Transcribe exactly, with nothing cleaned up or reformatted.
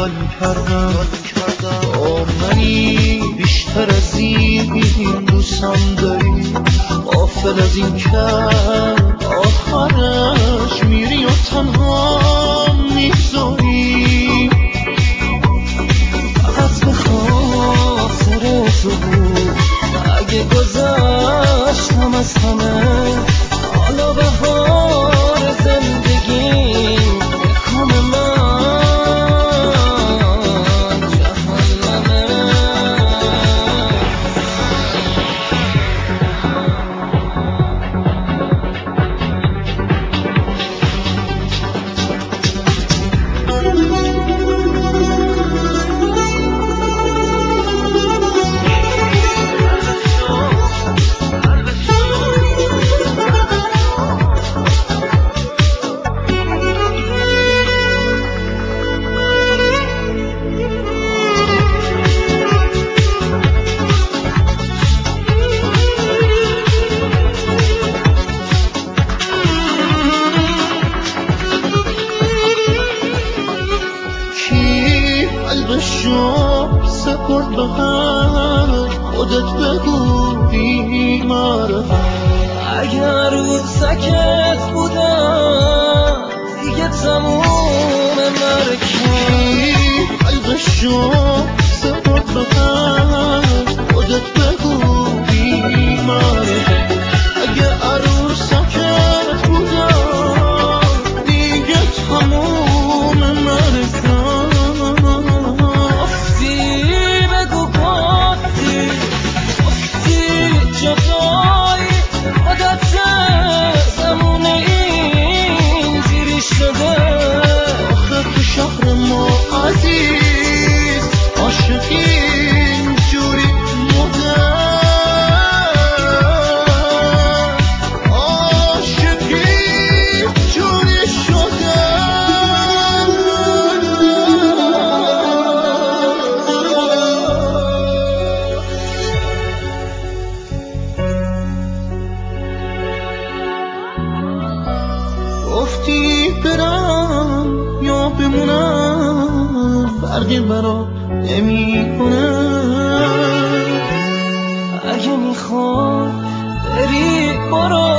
خیال کردم با منی بیشتر از این دوستم داری، غافل از این که آخرش میری و تنها میذاری. فقط به خاطر تو بود اگه گذشتم از همه، حالا بهار زندگیم کام من جهنمه. قلبشو سپرد به هم، خودت بگو بیماره. اگر بود سکت بودم دیگه تموم مرکی. قلبشو سپرد به هم، خودت بگو بیماره. اگه عروس سکت بودم دیگه تموم مرکم. گفتی برم یا بمونم فرقی برا نمیکنه. اگه میخوای بری برو،